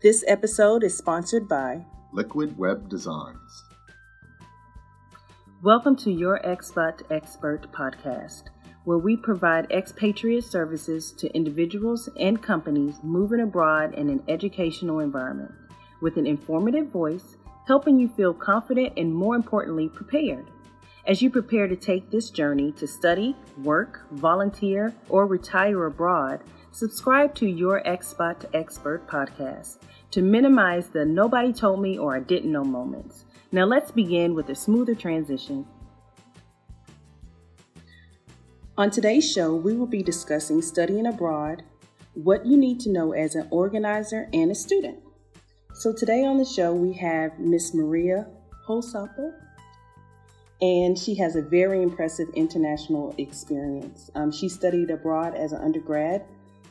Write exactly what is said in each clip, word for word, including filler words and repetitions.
This episode is sponsored by Liquid Web Designs. Welcome to your Expat Expert podcast, where we provide expatriate services to individuals and companies moving abroad in an educational environment with an informative voice, helping you feel confident and, more importantly, prepared. As you prepare to take this journey to study, work, volunteer, or retire abroad, subscribe to your Expat Expert podcast to minimize the nobody told me or I didn't know moments. Now let's begin with a smoother transition. On today's show, we will be discussing studying abroad, what you need to know as an organizer and a student. So today on the show, we have Miss Maria Holsappel, and she has a very impressive international experience. Um, she studied abroad as an undergrad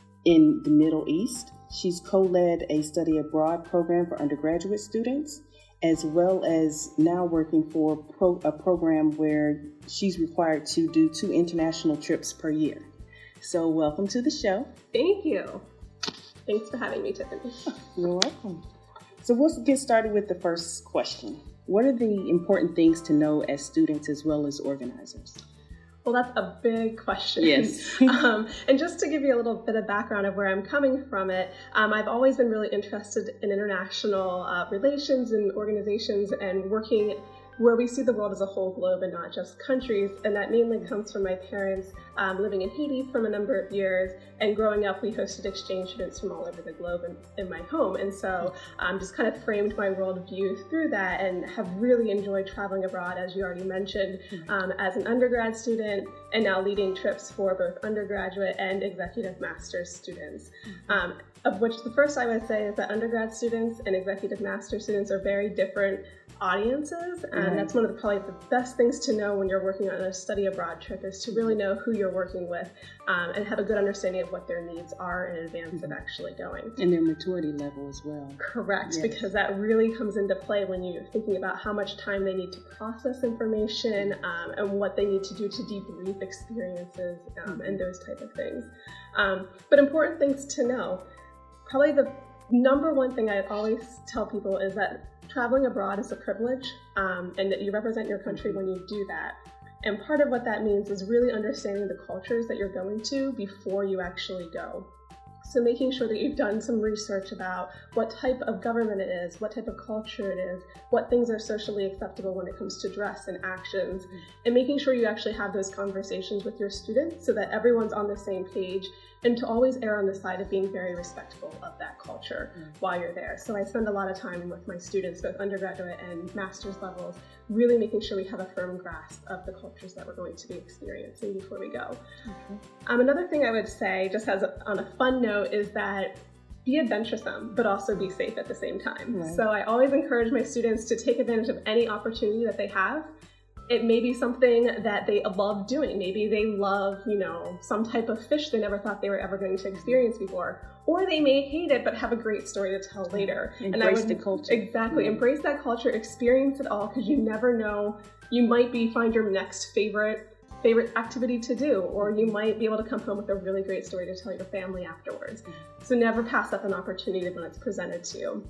in the Middle East. She's co-led a study abroad program for undergraduate students, as well as now working for pro- a program where she's required to do two international trips per year. So welcome to the show. Thank you. Thanks for having me, Tiffany. You're welcome. So we'll get started with the first question. What are the important things to know as students as well as organizers? Well, that's a big question. Yes. um, and just to give you a little bit of background of where I'm coming from it, um, I've always been really interested in international uh, relations and organizations and working where we see the world as a whole globe and not just countries. And that mainly comes from my parents um, living in Haiti for a number of years. And growing up, we hosted exchange students from all over the globe in, in my home. And so um, just kind of framed my worldview through that and have really enjoyed traveling abroad, as you already mentioned, um, as an undergrad student and now leading trips for both undergraduate and executive master's students. Um, of which the first I would say is that undergrad students and executive master students are very different audiences, and mm-hmm. that's one of the probably the best things to know when you're working on a study abroad trip is to really know who you're working with um, and have a good understanding of what their needs are in advance mm-hmm. of actually going. And their maturity level as well. Correct, yes. Because that really comes into play when you're thinking about how much time they need to process information um, and what they need to do to debrief experiences um, mm-hmm. and those type of things. Um, but important things to know. Probably the number one thing I always tell people is that traveling abroad is a privilege um, and that you represent your country when you do that. And part of what that means is really understanding the cultures that you're going to before you actually go. So making sure that you've done some research about what type of government it is, what type of culture it is, what things are socially acceptable when it comes to dress and actions, and making sure you actually have those conversations with your students so that everyone's on the same page, and to always err on the side of being very respectful of that culture mm. while you're there. So I spend a lot of time with my students, both undergraduate and master's levels, really making sure we have a firm grasp of the cultures that we're going to be experiencing before we go. Mm-hmm. Um, another thing I would say, just as a, on a fun note, is that be adventuresome, but also be safe at the same time. Right. So I always encourage my students to take advantage of any opportunity that they have. It may be something that they love doing. Maybe they love, you know, some type of fish they never thought they were ever going to experience before. Or they may hate it, but have a great story to tell later. Embrace and I would, the culture. Exactly. Mm-hmm. Embrace that culture, experience it all, because you never know. You might be find your next favorite favorite activity to do, or you might be able to come home with a really great story to tell your family afterwards. Mm-hmm. So never pass up an opportunity when it's presented to you.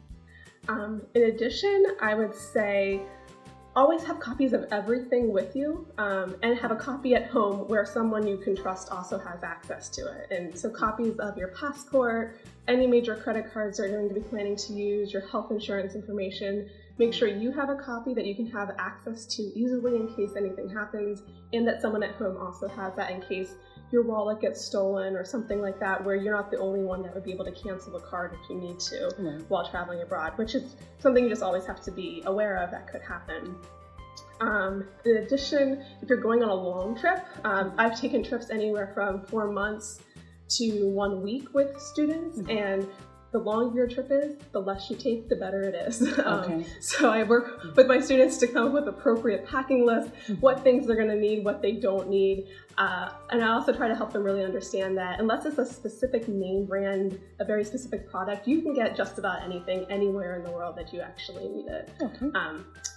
Um, in addition, I would say, always have copies of everything with you um, and have a copy at home where someone you can trust also has access to it. And so copies of your passport, any major credit cards that you're going to be planning to use, your health insurance information, make sure you have a copy that you can have access to easily in case anything happens, and that someone at home also has that in case your wallet gets stolen or something like that, where you're not the only one that would be able to cancel the card if you need to mm-hmm. while traveling abroad, which is something you just always have to be aware of that could happen. Um, in addition, if you're going on a long trip, um, I've taken trips anywhere from four months to one week with students, mm-hmm. and the longer your trip is, the less you take, the better it is. Okay. Um, so I work with my students to come up with appropriate packing lists, what things they're going to need, what they don't need. Uh, and I also try to help them really understand that unless it's a specific name brand, a very specific product, you can get just about anything anywhere in the world that you actually need it. Okay. Um,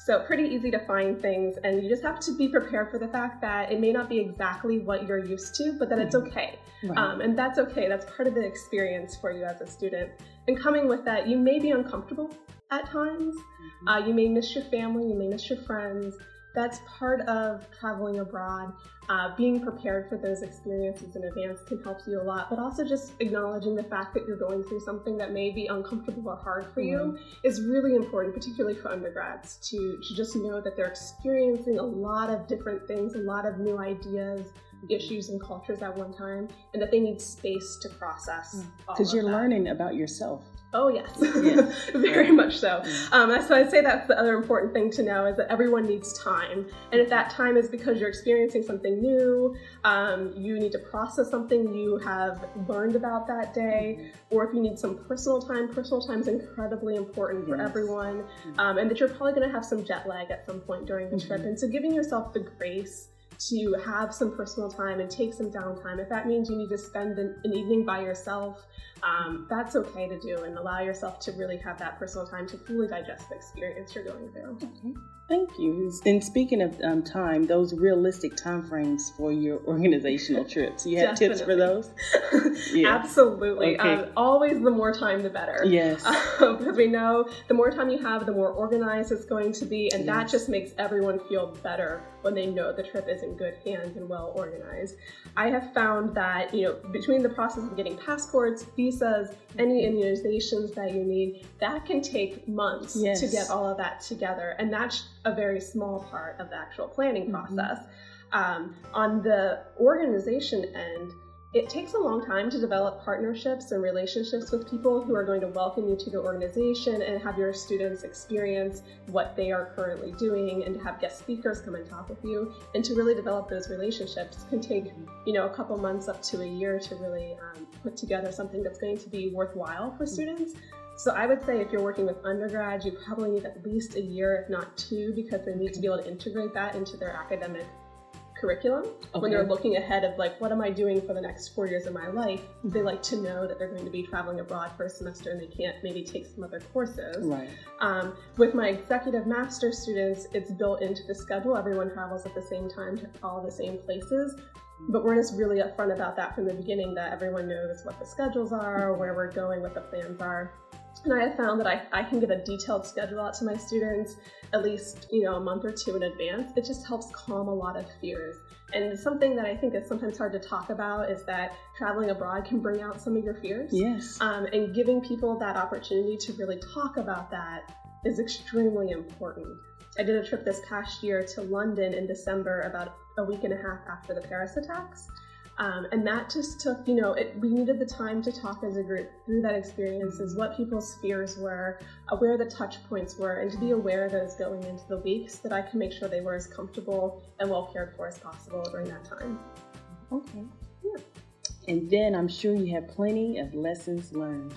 So pretty easy to find things, and you just have to be prepared for the fact that it may not be exactly what you're used to, but that it's okay. Right. Um, and that's okay. That's part of the experience for you as a student. And coming with that, you may be uncomfortable at times. Mm-hmm. uh, you may miss your family, you may miss your friends. That's part of traveling abroad. Uh, being prepared for those experiences in advance can help you a lot, but also just acknowledging the fact that you're going through something that may be uncomfortable or hard for mm-hmm. you is really important, particularly for undergrads, to, to just know that they're experiencing a lot of different things, a lot of new ideas, issues and cultures at one time, and that they need space to process. Because you're that. learning about yourself. Oh yes, yeah. very much so. Um, so I'd say that's the other important thing to know, is that everyone needs time. And if that time is because you're experiencing something new, um, you need to process something you have learned about that day, or if you need some personal time, personal time is incredibly important for yes. everyone. Um, and that you're probably going to have some jet lag at some point during the trip. Mm-hmm. And so giving yourself the grace to have some personal time and take some downtime. If that means you need to spend an, an evening by yourself, um, that's okay to do, and allow yourself to really have that personal time to fully digest the experience you're going through. Okay. Thank you. And speaking of um, time, those realistic time frames for your organizational trips, you have tips for those? Yeah. Absolutely. Okay. Um, always the more time, the better. Yes. Um, because we know the more time you have, the more organized it's going to be, and yes. that just makes everyone feel better when they know the trip is in good hands and well organized. I have found that, you know, between the process of getting passports, visas, any immunizations that you need, that can take months yes. to get all of that together, and that's a very small part of the actual planning process. Mm-hmm. Um, on the organization end, it takes a long time to develop partnerships and relationships with people who are going to welcome you to the organization and have your students experience what they are currently doing, and to have guest speakers come and talk with you, and to really develop those relationships can take, you know, a couple months up to a year to really um, put together something that's going to be worthwhile for students. So I would say if you're working with undergrads, you probably need at least a year, if not two, because they need to be able to integrate that into their academic curriculum. Okay. When they're looking ahead of like, what am I doing for the next four years of my life? They like to know that they're going to be traveling abroad for a semester and they can't maybe take some other courses. Right. Um, with my executive master students, it's built into the schedule. Everyone travels at the same time to all the same places. But we're just really upfront about that from the beginning, that everyone knows what the schedules are, where we're going, what the plans are. And I have found that I, I can get a detailed schedule out to my students at least, you know, a month or two in advance. It just helps calm a lot of fears. And something that I think is sometimes hard to talk about is that traveling abroad can bring out some of your fears. Yes. Um, and giving people that opportunity to really talk about that is extremely important. I did a trip this past year to London in December, about a week and a half after the Paris attacks. Um, and that just took, you know, it, we needed the time to talk as a group through that experience, is what people's fears were, uh, where the touch points were, and to be aware of those going into the weeks, that I can make sure they were as comfortable and well cared for as possible during that time. Okay. Yeah. And then I'm sure you have plenty of lessons learned.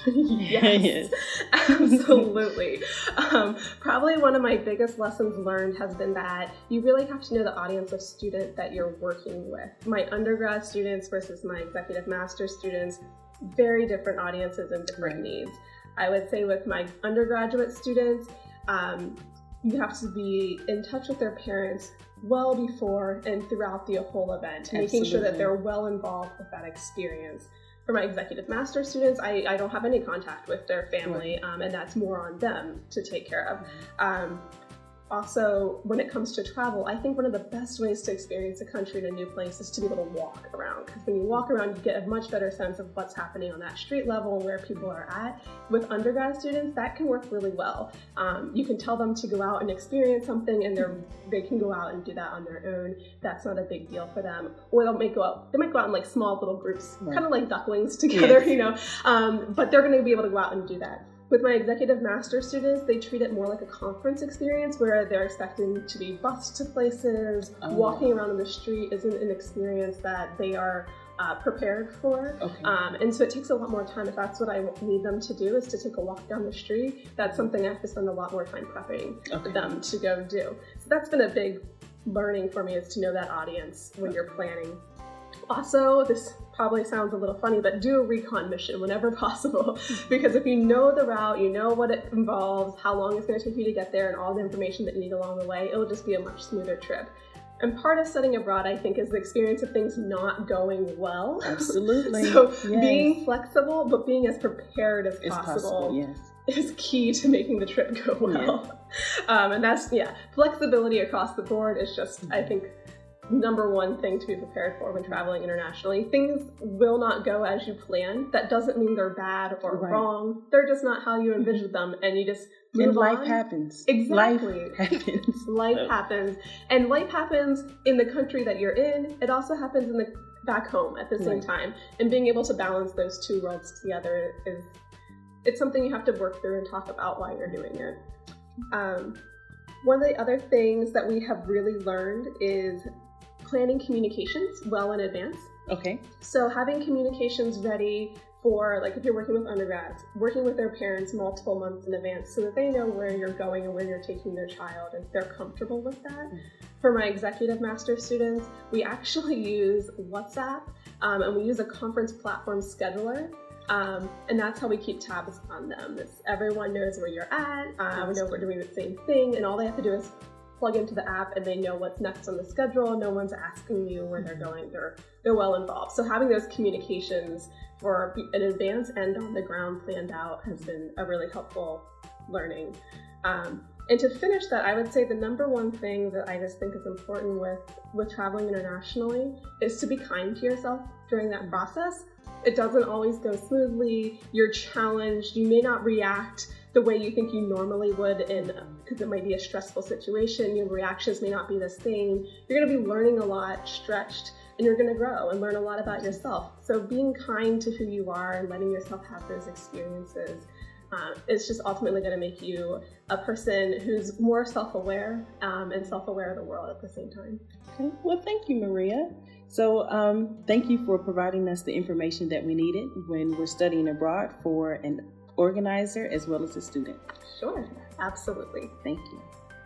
Yes, absolutely. Um, probably one of my biggest lessons learned has been that you really have to know the audience of student that you're working with. My undergrad students versus my executive master students, very different audiences and different right. needs. I would say with my undergraduate students, um, you have to be in touch with their parents well before and throughout the whole event, Absolutely. Making sure that they're well involved with that experience. For my executive master students, I, I don't have any contact with their family, right. um, and that's more on them to take care of. Um, Also, when it comes to travel, I think one of the best ways to experience a country in a new place is to be able to walk around. Because when you walk around, you get a much better sense of what's happening on that street level, where people are at. With undergrad students, that can work really well. Um, you can tell them to go out and experience something, and they're, they can go out and do that on their own. That's not a big deal for them. Or they'll make go out, they might go out in like small little groups, right. kind of like ducklings together, yes. you know. Um, but they're going to be able to go out and do that. With my executive master students, they treat it more like a conference experience, where they're expecting to be bused to places. Oh. Walking around on the street isn't an experience that they are uh, prepared for. Okay. Um, and so it takes a lot more time. If that's what I need them to do, is to take a walk down the street, that's something I have to spend a lot more time prepping okay. them to go do. So that's been a big learning for me, is to know that audience when you're planning. Also, this probably sounds a little funny, but do a recon mission whenever possible. Because if you know the route, you know what it involves, how long it's going to take you to get there, and all the information that you need along the way, it'll just be a much smoother trip. And part of studying abroad, I think, is the experience of things not going well. Absolutely. So yes. being flexible, but being as prepared as it's possible, possible yes. is key to making the trip go well. Yeah. Um, and that's, yeah, flexibility across the board is just, mm-hmm. I think, number one thing to be prepared for when traveling internationally. Things will not go as you plan. That doesn't mean they're bad or right. wrong. They're just not how you envisioned them, and you just move and life on. happens. Exactly. Life happens. Life happens. And life happens in the country that you're in. It also happens in the back home at the same right. time. And being able to balance those two worlds together is, it's something you have to work through and talk about while you're doing it. Um, one of the other things that we have really learned is planning communications well in advance. Okay. So having communications ready for, like, if you're working with undergrads, working with their parents multiple months in advance so that they know where you're going and where you're taking their child and they're comfortable with that. Mm-hmm. For my executive master students, we actually use WhatsApp um, and we use a conference platform scheduler. Um, and that's how we keep tabs on them. It's, everyone knows where you're at. Uh, we know we're doing the same thing, and all they have to do is plug into the app and they know what's next on the schedule. No one's asking you where they're going. They're they're well involved. So having those communications for in advance and on the ground planned out has been a really helpful learning. Um, and to finish that, I would say the number one thing that I just think is important with, with traveling internationally is to be kind to yourself during that process. It doesn't always go smoothly. You're challenged. You may not react the way you think you normally would, in because it might be a stressful situation. Your reactions may not be the same. You're going to be learning a lot, stretched, and you're going to grow and learn a lot about yourself. So being kind to who you are and letting yourself have those experiences uh, is just ultimately going to make you a person who's more self-aware um, and self-aware of the world at the same time. Okay. Well, thank you, Maria. So um, thank you for providing us the information that we needed when we're studying abroad for an organizer as well as a student. Sure, absolutely. Thank you.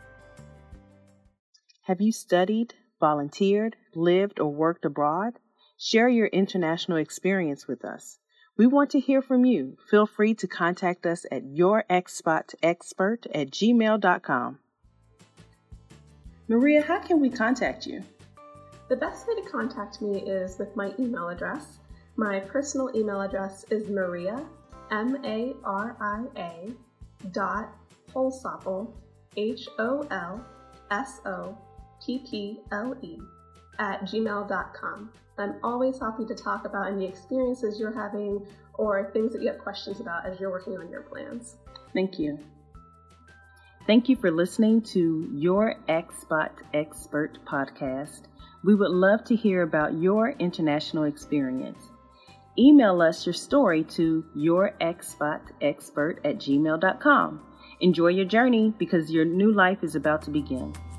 Have you studied, volunteered, lived, or worked abroad? Share your international experience with us. We want to hear from you. Feel free to contact us at yourexpotexpert at gmail dot com. Maria, how can we contact you? The best way to contact me is with my email address. My personal email address is Maria, M A R I A, dot Holsopple, H O L S O P P L E, at gmail dot com. I'm always happy to talk about any experiences you're having or things that you have questions about as you're working on your plans. Thank you. Thank you for listening to Your Expot Expert podcast. We would love to hear about your international experience. Email us your story to yourexpotexpert at gmail dot com. Enjoy your journey because your new life is about to begin.